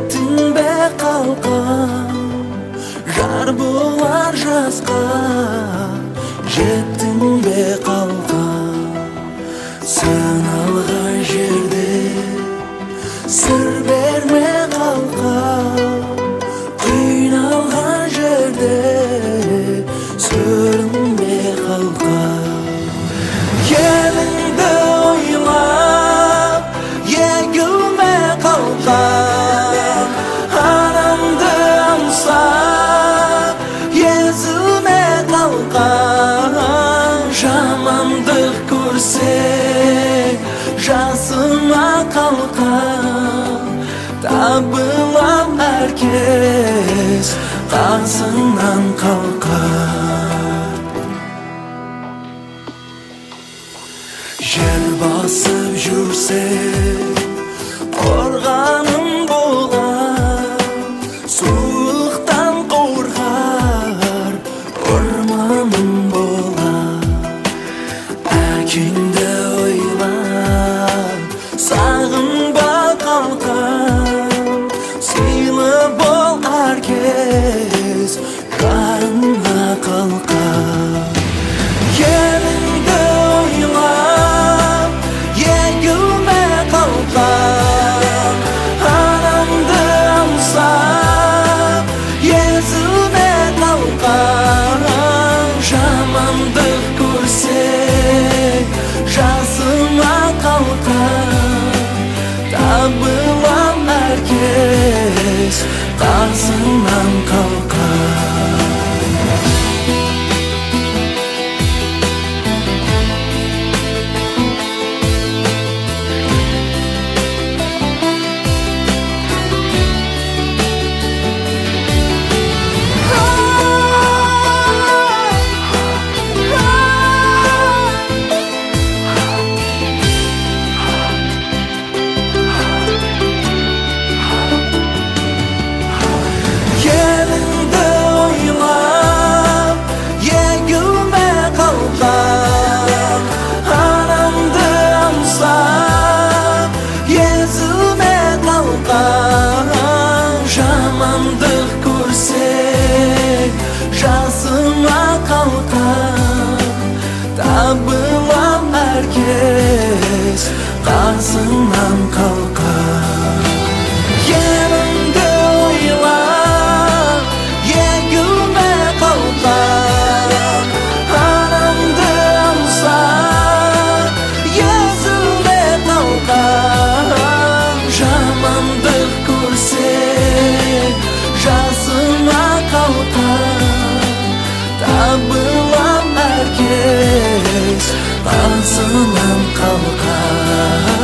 Жеттің бе қалқам, жар болар жасқа. Жеттің бе қалқам, сыналған жерде сыр берме қалқам. Қиналған жерде сүрінбе қалқам. Еліңді ойлап егілме қалқам. Анамды аңсап езілме қалқам. Жамандық көрсең жасыма қалқам. Табылам әркез қасыңнан қалқам. Жер басып жүрсең қорғаным болар. Суықтан қорғар орманым болар. Әкеңді ойлап сағынба қалқам. Сыйлы бол әркез жарыңа қалқам. Еліңді ойлап егілме қалқам. Анамды аңсап езілме қалқам. Жамандық көрсең жасыма қалқам. Табылам әркез қасыңнан қалқам. Жамандық көрсең жасыма қалқам. Табылам әркез қасыңнан қалқам. Еліңді ойлап егілме қалқам. Анамды аңсап езілме қалқам. Жамандық көрсең жасыма қалқам. Табылам әркез қасыңнан қалқам.